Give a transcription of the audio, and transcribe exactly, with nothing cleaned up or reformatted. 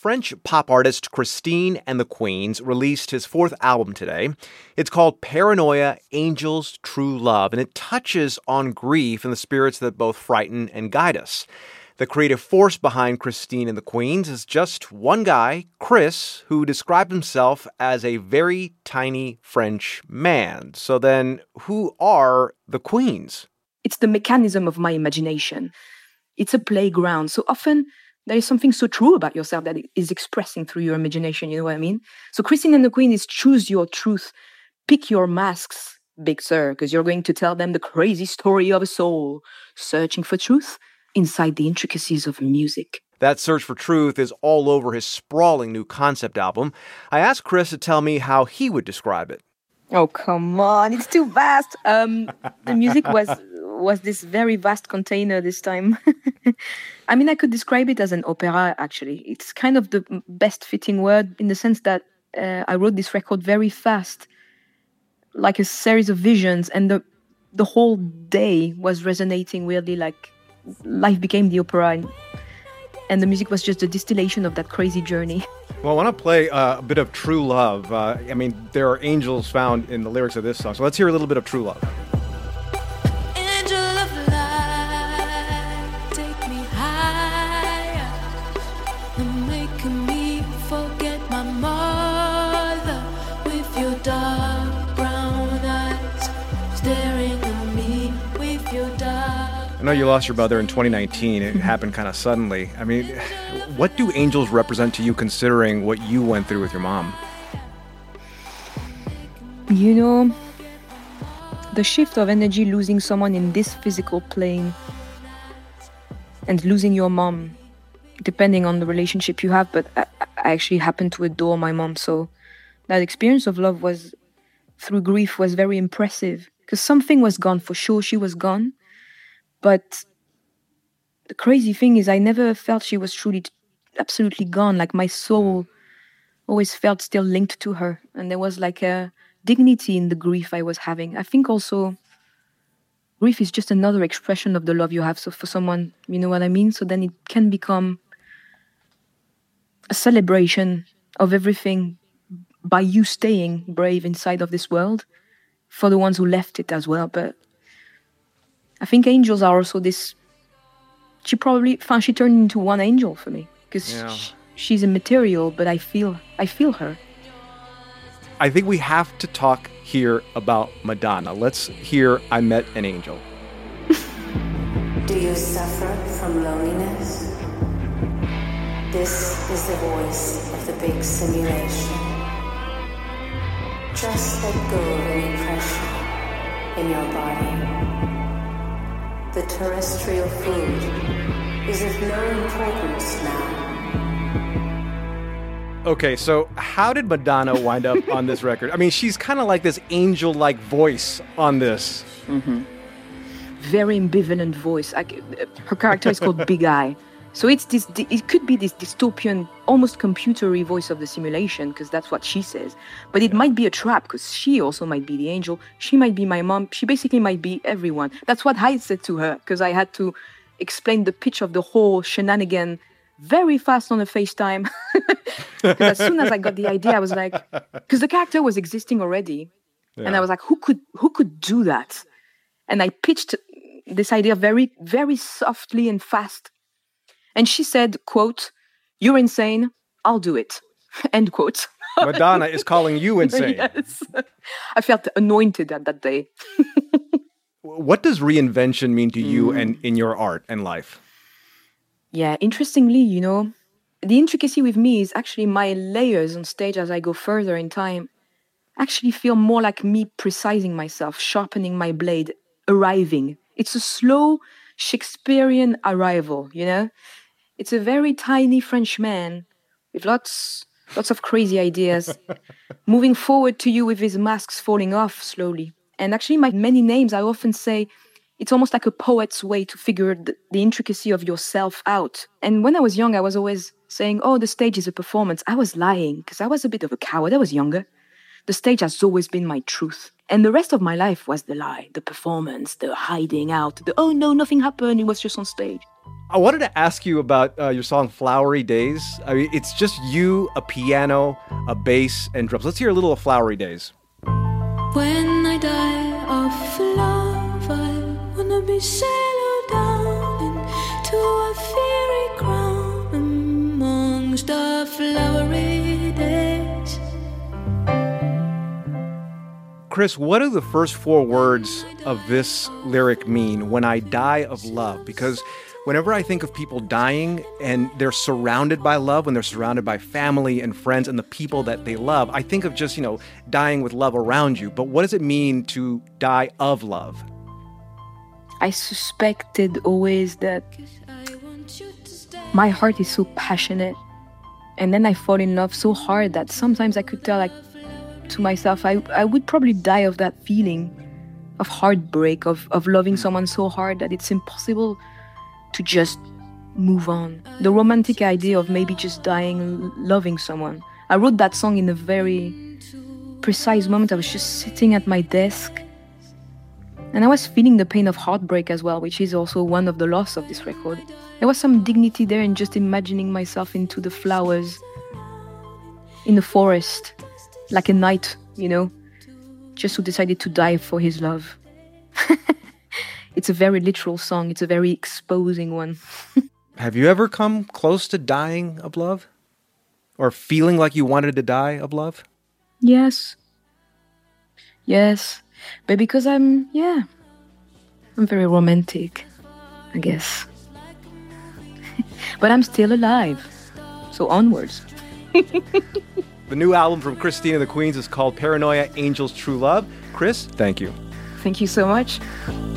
French pop artist Christine and the Queens released his fourth album today. It's called Paranoia, Angels, True Love, and it touches on grief and the spirits that both frighten and guide us. The creative force behind Christine and the Queens is just one guy, Chris, who described himself as a very tiny French man. So then, who are the Queens? It's the mechanism of my imagination. It's a playground. So often there is something so true about yourself that it is expressing through your imagination. You know what I mean? So Christine and the Queen is choose your truth. Pick your masks, big sir, because you're going to tell them the crazy story of a soul searching for truth inside the intricacies of music. That search for truth is all over his sprawling new concept album. I asked Chris to tell me how he would describe it. Oh, come on. It's too vast. Um, the music was was this very vast container this time. I mean, I could describe it as an opera, actually. It's kind of the best fitting word in the sense that uh, I wrote this record very fast, like a series of visions, and the the whole day was resonating weirdly, like life became the opera, and, and the music was just a distillation of that crazy journey. Well, I want to play uh, a bit of True Love. Uh, I mean, there are angels found in the lyrics of this song, so let's hear a little bit of True Love. Angel of light, take me higher, and making me forget my mother with your dark brown eyes, staring at me with your dark. I know you lost your brother in twenty nineteen. It happened kind of suddenly. I mean, what do angels represent to you considering what you went through with your mom? You know, the shift of energy, losing someone in this physical plane and losing your mom, depending on the relationship you have, but I, I actually happen to adore my mom, so that experience of love was, through grief, was very impressive, because something was gone for sure. She was gone. But the crazy thing is I never felt she was truly, absolutely gone. Like my soul always felt still linked to her. And there was like a dignity in the grief I was having. I think also grief is just another expression of the love you have so for someone, you know what I mean? So then it can become a celebration of everything by you staying brave inside of this world for the ones who left it as well. But I think angels are also this. She probably, she turned into one angel for me because yeah. she, she's immaterial, but I feel, I feel her. I think we have to talk here about Madonna. Let's hear "I Met an Angel." Do you suffer from loneliness? This is the voice of the big simulation. Just let go of any pressure in your body. The terrestrial food is of no importance now. Okay, so how did Madonna wind up on this record? I mean, she's kind of like this angel-like voice on this. Mm-hmm. Very ambivalent voice. I, her character is called Big Eye. So it's this. It could be this dystopian, almost computery voice of the simulation, because that's what she says. But it might be a trap, because she also might be the angel. She might be my mom. She basically might be everyone. That's what I said to her, because I had to explain the pitch of the whole shenanigan very fast on a FaceTime. Because as soon as I got the idea, I was like, because the character was existing already, yeah. And I was like, who could who could do that? And I pitched this idea very, very softly and fast. And she said, quote, "You're insane, I'll do it." End quote. Madonna is calling you insane. Yes. I felt anointed at that day. What does reinvention mean to you mm. and in your art and life? Yeah, interestingly, you know, the intricacy with me is actually my layers on stage as I go further in time actually feel more like me precising myself, sharpening my blade, arriving. It's a slow Shakespearean arrival, you know? It's a very tiny French man with lots, lots of crazy ideas, moving forward to you with his masks falling off slowly. And actually, my many names, I often say, it's almost like a poet's way to figure the, the intricacy of yourself out. And when I was young, I was always saying, oh, the stage is a performance. I was lying, because I was a bit of a coward. I was younger. The stage has always been my truth. And the rest of my life was the lie, the performance, the hiding out, the, oh no, nothing happened, it was just on stage. I wanted to ask you about uh, your song Flowery Days. I mean, it's just you, a piano, a bass, and drums. Let's hear a little of Flowery Days. When I die of love, I wanna be settled down into a fairy crown amongst the flowery days. Chris, what do the first four words of this lyric mean, when I die of love? Because whenever I think of people dying and they're surrounded by love, when they're surrounded by family and friends and the people that they love, I think of just, you know, dying with love around you. But what does it mean to die of love? I suspected always that my heart is so passionate, and then I fall in love so hard that sometimes I could tell, like, to myself, I, I would probably die of that feeling of heartbreak, of, of loving someone so hard that it's impossible to just move on. The romantic idea of maybe just dying loving someone. I wrote that song in a very precise moment. I was just sitting at my desk and I was feeling the pain of heartbreak as well, which is also one of the loss of this record. There was some dignity there in just imagining myself into the flowers in the forest, like a knight, you know, just who decided to die for his love. It's a very literal song. It's a very exposing one. Have you ever come close to dying of love? Or feeling like you wanted to die of love? Yes. Yes. But because I'm, yeah, I'm very romantic, I guess. But I'm still alive. So onwards. The new album from Christine and the Queens is called Paranoia, Angels, True Love. Chris, thank you. Thank you so much.